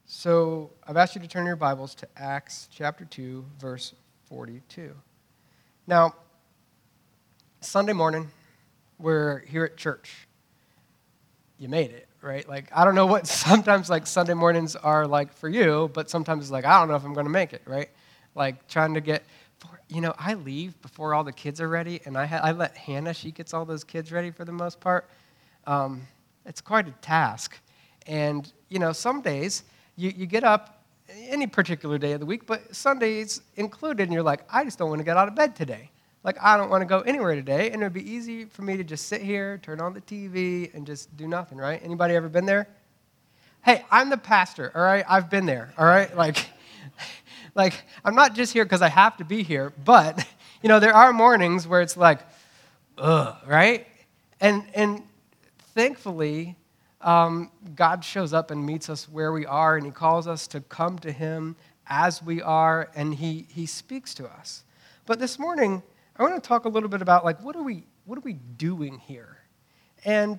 So I've asked you to turn your Bibles to Acts chapter 2, verse 42. Now, Sunday morning, we're here at church. You made it, right? Like, I don't know what sometimes like Sunday mornings are like for you, but sometimes it's like, I don't know if I'm going to make it, right? Like trying to get, I leave before all the kids are ready, and I let Hannah, she gets all those kids ready for the most part. It's quite a task. And, some days you get up any particular day of the week, but Sundays included, and you're like, I just don't want to get out of bed today. Like, I don't want to go anywhere today, and it would be easy for me to just sit here, turn on the TV, and just do nothing, right? Anybody ever been there? Hey, I'm the pastor, all right? I've been there, all right? Like I'm not just here because I have to be here, but, there are mornings where it's like, ugh, right? And thankfully, God shows up and meets us where we are, and he calls us to come to him as we are, and he speaks to us. But this morning, I want to talk a little bit about, what are we doing here? And,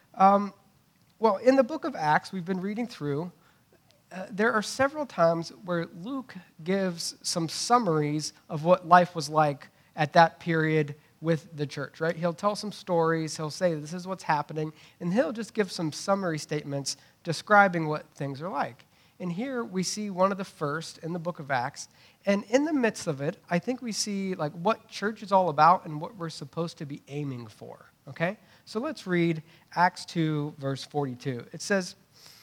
in the book of Acts, we've been reading through, there are several times where Luke gives some summaries of what life was like at that period with the church, right? He'll tell some stories, he'll say this is what's happening, and he'll just give some summary statements describing what things are like. And here we see one of the first in the book of Acts, and in the midst of it, I think we see what church is all about and what we're supposed to be aiming for, okay? So let's read Acts 2, verse 42. It says,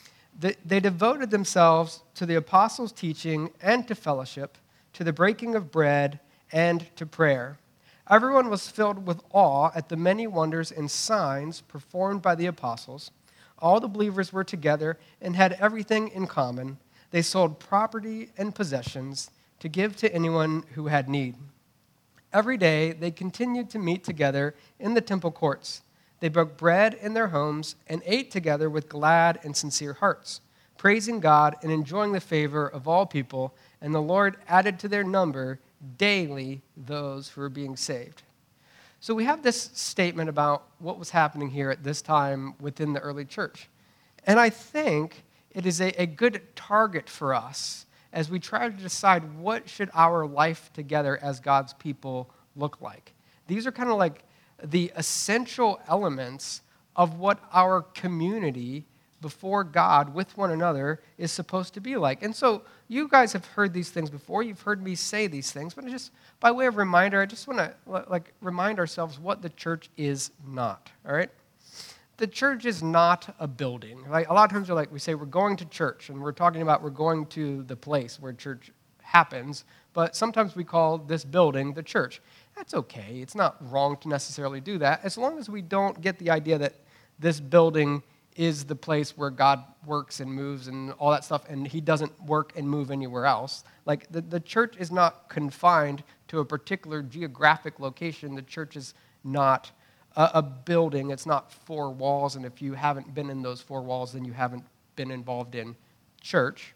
they devoted themselves to the apostles' teaching and to fellowship, to the breaking of bread and to prayer. Everyone was filled with awe at the many wonders and signs performed by the apostles. All the believers were together and had everything in common. They sold property and possessions to give to anyone who had need. Every day they continued to meet together in the temple courts. They broke bread in their homes and ate together with glad and sincere hearts, praising God and enjoying the favor of all people, and the Lord added to their number daily those who are being saved. So we have this statement about what was happening here at this time within the early church. And I think it is a good target for us as we try to decide what should our life together as God's people look like. These are kind of like the essential elements of what our community before God with one another is supposed to be like. And so you guys have heard these things before. You've heard me say these things, but just by way of reminder, I just want to remind ourselves what the church is not, all right? The church is not a building. A lot of times we say we're going to church, and we're talking about we're going to the place where church happens, but sometimes we call this building the church. That's okay. It's not wrong to necessarily do that, as long as we don't get the idea that this building is the place where God works and moves and all that stuff, and he doesn't work and move anywhere else. The church is not confined to a particular geographic location. The church is not a building. It's not four walls, and if you haven't been in those four walls, then you haven't been involved in church.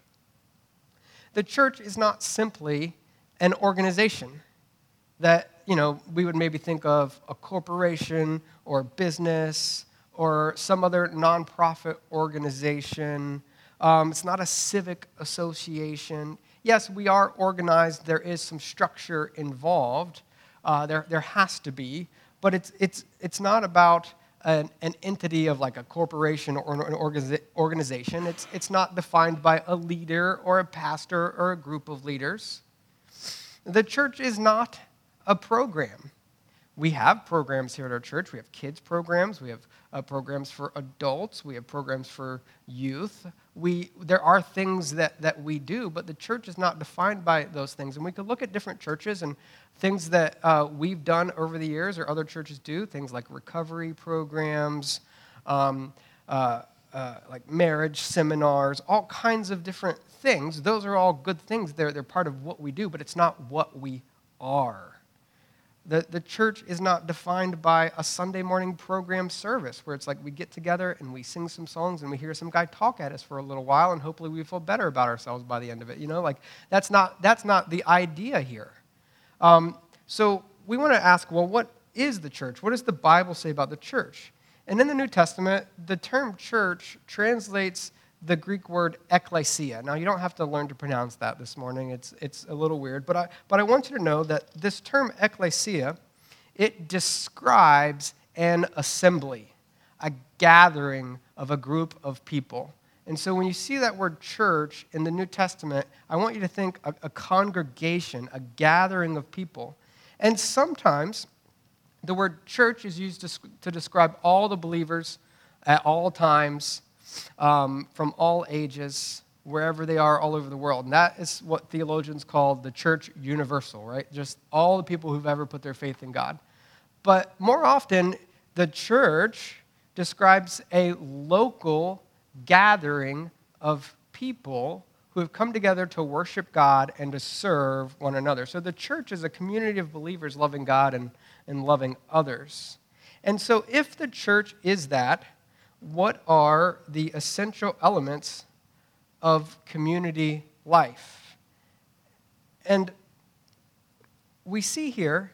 The church is not simply an organization that, we would maybe think of a corporation or business or some other nonprofit organization. It's not a civic association. Yes, we are organized. There is some structure involved. There has to be, but it's not about an entity of like a corporation or an organization. It's not defined by a leader or a pastor or a group of leaders. The church is not a program. We have programs here at our church. We have kids programs. We have programs for adults. We have programs for youth. There are things that we do, but the church is not defined by those things. And we could look at different churches and things that we've done over the years or other churches do, things like recovery programs, like marriage seminars, all kinds of different things. Those are all good things. They're part of what we do, but it's not what we are. The church is not defined by a Sunday morning program service where it's like we get together and we sing some songs and we hear some guy talk at us for a little while and hopefully we feel better about ourselves by the end of it. That's not the idea here. So we want to ask, well, what is the church? What does the Bible say about the church? And in the New Testament, the term church translates the Greek word ekklesia. Now, you don't have to learn to pronounce that this morning. It's a little weird. But I want you to know that this term ekklesia, it describes an assembly, a gathering of a group of people. And so when you see that word church in the New Testament, I want you to think a congregation, a gathering of people. And sometimes the word church is used to describe all the believers at all times, from all ages, wherever they are all over the world. And that is what theologians call the church universal, right? Just all the people who've ever put their faith in God. But more often, the church describes a local gathering of people who have come together to worship God and to serve one another. So the church is a community of believers loving God and loving others. And so if the church is that, what are the essential elements of community life? And we see here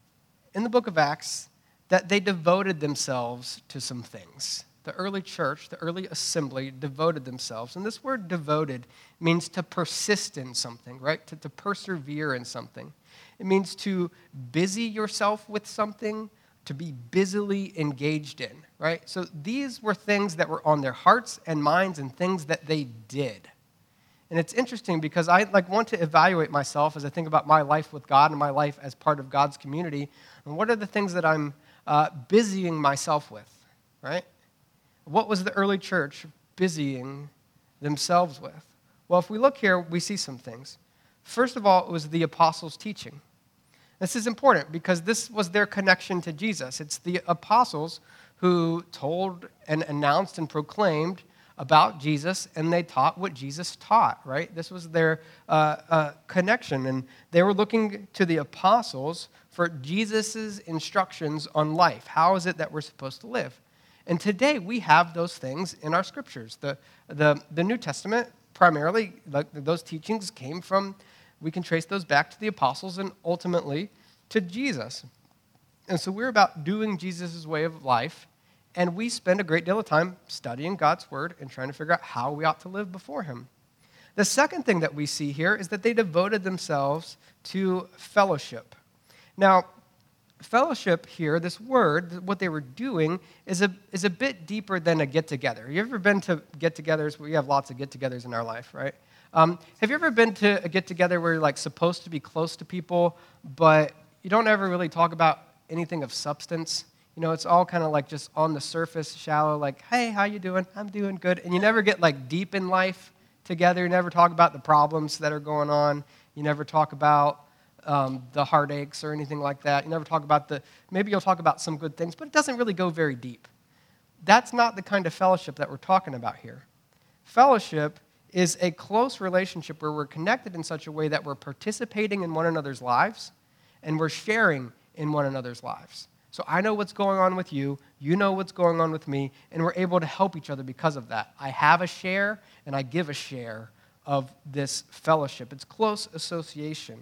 in the book of Acts that they devoted themselves to some things. The early church, the early assembly, devoted themselves. And this word devoted means to persist in something, right? To persevere in something. It means to busy yourself with something, to be busily engaged in, right? So these were things that were on their hearts and minds and things that they did. And it's interesting because I want to evaluate myself as I think about my life with God and my life as part of God's community. And what are the things that I'm busying myself with, right? What was the early church busying themselves with? Well, if we look here, we see some things. First of all, it was the apostles' teaching. This is important because this was their connection to Jesus. It's the apostles who told and announced and proclaimed about Jesus, and they taught what Jesus taught, right? This was their connection, and they were looking to the apostles for Jesus' instructions on life. How is it that we're supposed to live? And today we have those things in our scriptures. The New Testament, primarily, those teachings came from, we can trace those back to the apostles and ultimately to Jesus. And so we're about doing Jesus' way of life, and we spend a great deal of time studying God's word and trying to figure out how we ought to live before him. The second thing that we see here is that they devoted themselves to fellowship. Now, fellowship here, this word, what they were doing, is a bit deeper than a get-together. You ever been to get-togethers? We have lots of get-togethers in our life, right? Have you ever been to a get-together where you're supposed to be close to people, but you don't ever really talk about anything of substance? You know, it's all kind of just on the surface, shallow, hey, how you doing? I'm doing good. And you never get deep in life together. You never talk about the problems that are going on. You never talk about the heartaches or anything like that. You never talk about maybe you'll talk about some good things, but it doesn't really go very deep. That's not the kind of fellowship that we're talking about here. Fellowship is a close relationship where we're connected in such a way that we're participating in one another's lives and we're sharing in one another's lives. So I know what's going on with you, you know what's going on with me, and we're able to help each other because of that. I have a share and I give a share of this fellowship. It's close association.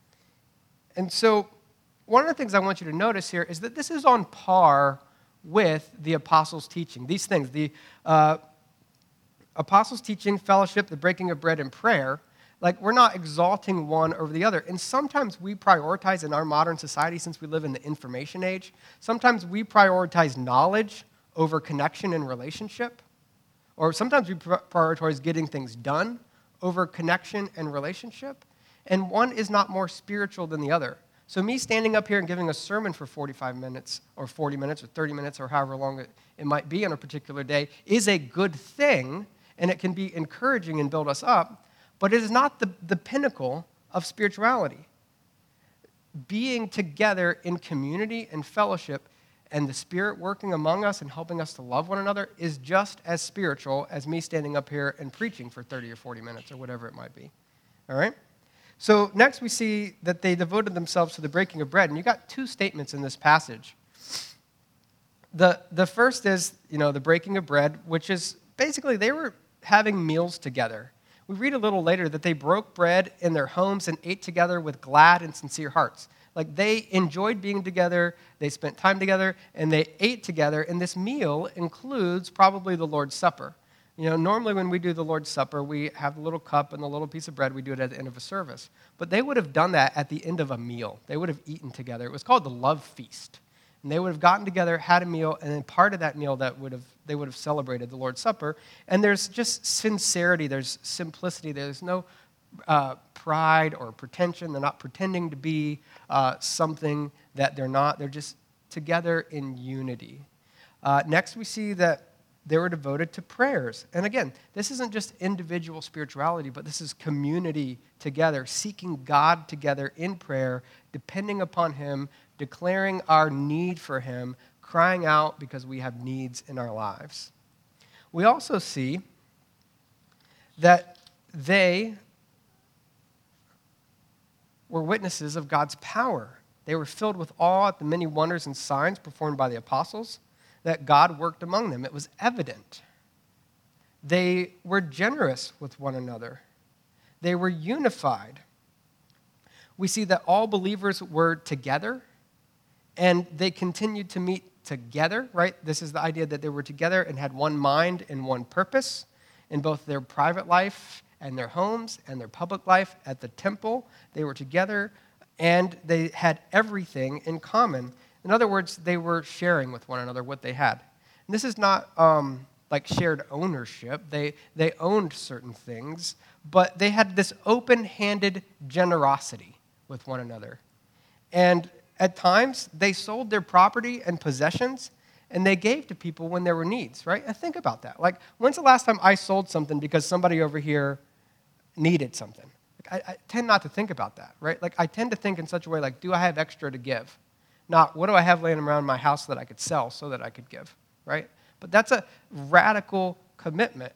And so one of the things I want you to notice here is that this is on par with the apostles' teaching. These things, the apostles' teaching, fellowship, the breaking of bread, and prayer, we're not exalting one over the other. And sometimes we prioritize in our modern society, since we live in the information age, sometimes we prioritize knowledge over connection and relationship. Or sometimes we prioritize getting things done over connection and relationship. And one is not more spiritual than the other. So me standing up here and giving a sermon for 45 minutes or 40 minutes or 30 minutes or however long it might be on a particular day is a good thing, and it can be encouraging and build us up, but it is not the pinnacle of spirituality. Being together in community and fellowship and the Spirit working among us and helping us to love one another is just as spiritual as me standing up here and preaching for 30 or 40 minutes or whatever it might be. All right? So next we see that they devoted themselves to the breaking of bread. And you got two statements in this passage. The first is, the breaking of bread, which is basically they were having meals together. We read a little later that they broke bread in their homes and ate together with glad and sincere hearts. They enjoyed being together, they spent time together, and they ate together. And this meal includes probably the Lord's Supper. Normally when we do the Lord's Supper, we have the little cup and the little piece of bread. We do it at the end of a service. But they would have done that at the end of a meal. They would have eaten together. It was called the love feast. And they would have gotten together, had a meal, and then part of that meal they would have celebrated the Lord's Supper. And there's just sincerity. There's simplicity. There's no pride or pretension. They're not pretending to be something that they're not. They're just together in unity. Next, we see that they were devoted to prayers. And again, this isn't just individual spirituality, but this is community together, seeking God together in prayer, depending upon Him, declaring our need for Him, crying out because we have needs in our lives. We also see that they were witnesses of God's power. They were filled with awe at the many wonders and signs performed by the apostles, that God worked among them. It was evident. They were generous with one another. They were unified. We see that all believers were together, and they continued to meet together, right? This is the idea that they were together and had one mind and one purpose in both their private life and their homes and their public life at the temple. They were together, and they had everything in common. In other words, they were sharing with one another what they had. And this is not like shared ownership. They owned certain things, but they had this open-handed generosity with one another. And at times, they sold their property and possessions, and they gave to people when there were needs, right? And think about that. Like, when's the last time I sold something because somebody over here needed something? Like, I tend not to think about that, right? Like, I tend to think in such a way like, do I have extra to give? Not, what do I have laying around my house that I could sell so that I could give, right? But that's a radical commitment.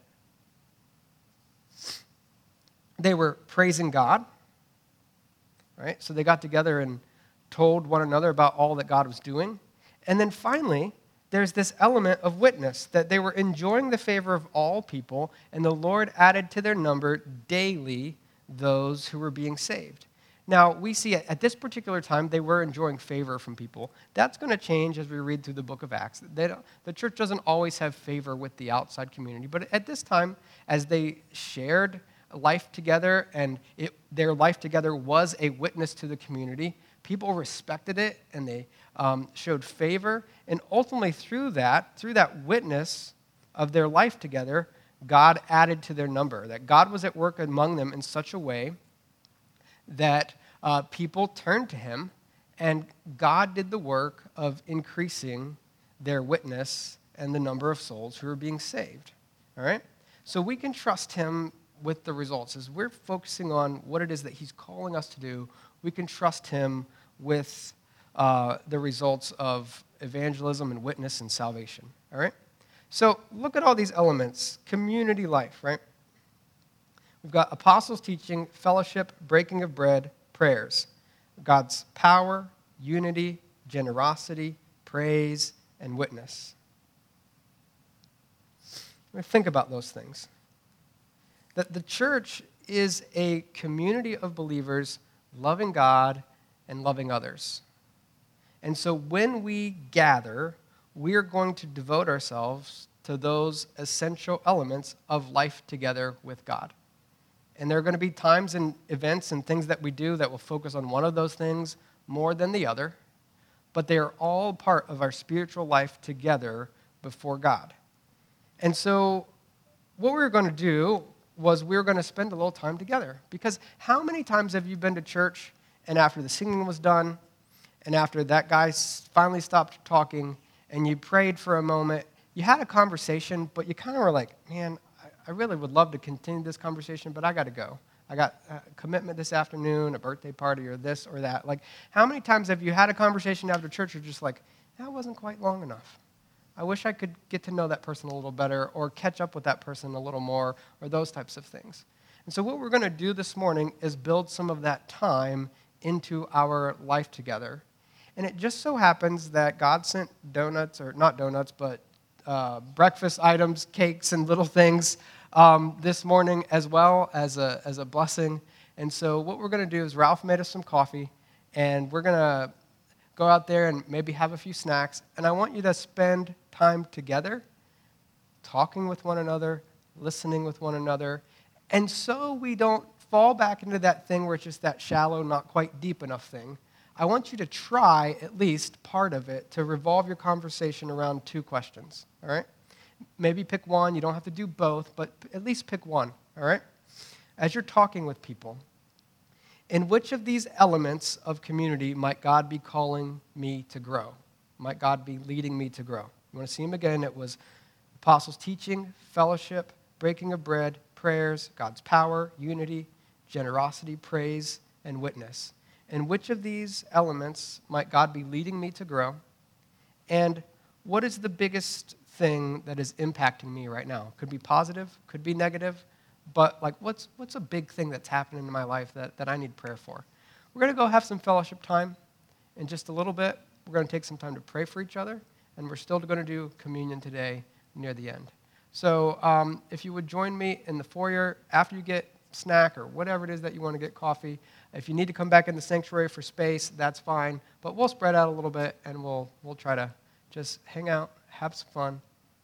They were praising God, right? So they got together and told one another about all that God was doing. And then finally, there's this element of witness, that they were enjoying the favor of all people, and the Lord added to their number daily those who were being saved. Now, we see at this particular time, they were enjoying favor from people. That's going to change as we read through the book of Acts. The church doesn't always have favor with the outside community, but at this time, as they shared life together, and their life together was a witness to the community, people respected it, and they showed favor. And ultimately, through that witness of their life together, God added to their number, that God was at work among them in such a way that people turned to Him, and God did the work of increasing their witness and the number of souls who were being saved. All right? So we can trust Him with the results. As we're focusing on what it is that He's calling us to do, we can trust Him with the results of evangelism and witness and salvation. All right? So look at all these elements. Community life, right? We've got apostles' teaching, fellowship, breaking of bread, prayers. God's power, unity, generosity, praise, and witness. Think about those things. That the church is a community of believers loving God and loving others. And so when we gather, we are going to devote ourselves to those essential elements of life together with God. And there are going to be times and events and things that we do that will focus on one of those things more than the other, but they are all part of our spiritual life together before God. And so what we were going to do was we were going to spend a little time together. Because how many times have you been to church, and after the singing was done, and after that guy finally stopped talking, and you prayed for a moment, you had a conversation, but you kind of were like, man, I really would love to continue this conversation, but I got to go. I got a commitment this afternoon, a birthday party, or this or that. Like, how many times have you had a conversation after church you're just like, that wasn't quite long enough. I wish I could get to know that person a little better or catch up with that person a little more or those types of things. And so what we're going to do this morning is build some of that time into our life together. And it just so happens that God sent donuts, or not donuts, but breakfast items, cakes, and little things this morning as well as a blessing. And so what we're going to do is Ralph made us some coffee, and we're going to go out there and maybe have a few snacks. And I want you to spend time together, talking with one another, listening with one another. And so we don't fall back into that thing where it's just that shallow, not quite deep enough thing. I want you to try, at least part of it, to revolve your conversation around 2 questions, all right? Maybe pick one. You don't have to do both, but at least pick one, all right? As you're talking with people, in which of these elements of community might God be calling me to grow? Might God be leading me to grow? You want to see them again? It was apostles' teaching, fellowship, breaking of bread, prayers, God's power, unity, generosity, praise, and witness. In which of these elements might God be leading me to grow? And what is the biggest thing that is impacting me right now? Could be positive, could be negative, but like what's a big thing that's happening in my life that I need prayer for? We're going to go have some fellowship time in just a little bit. We're going to take some time to pray for each other, and we're still going to do communion today near the end. So if you would join me in the foyer after you get snack or whatever it is that you want to get, coffee. If you need to come back in the sanctuary for space, that's fine. But we'll spread out a little bit, and we'll try to just hang out, have some fun,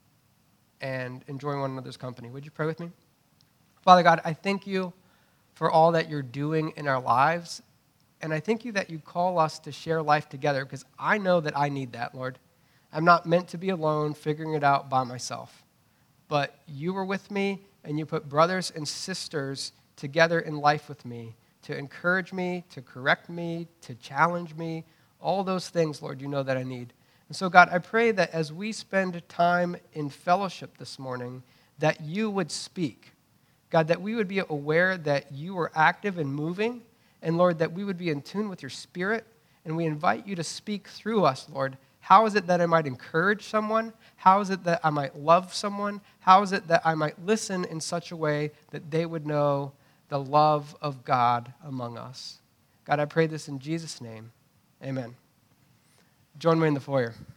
and enjoy one another's company. Would you pray with me? Father God, I thank you for all that you're doing in our lives, and I thank you that you call us to share life together, because I know that I need that, Lord. I'm not meant to be alone figuring it out by myself. But you were with me, and you put brothers and sisters together in life with me to encourage me, to correct me, to challenge me, all those things, Lord, you know that I need. And so, God, I pray that as we spend time in fellowship this morning, that you would speak. God, that we would be aware that you are active and moving, and, Lord, that we would be in tune with your Spirit, and we invite you to speak through us, Lord. How is it that I might encourage someone? How is it that I might love someone? How is it that I might listen in such a way that they would know the love of God among us? God, I pray this in Jesus' name. Amen. Join me in the foyer.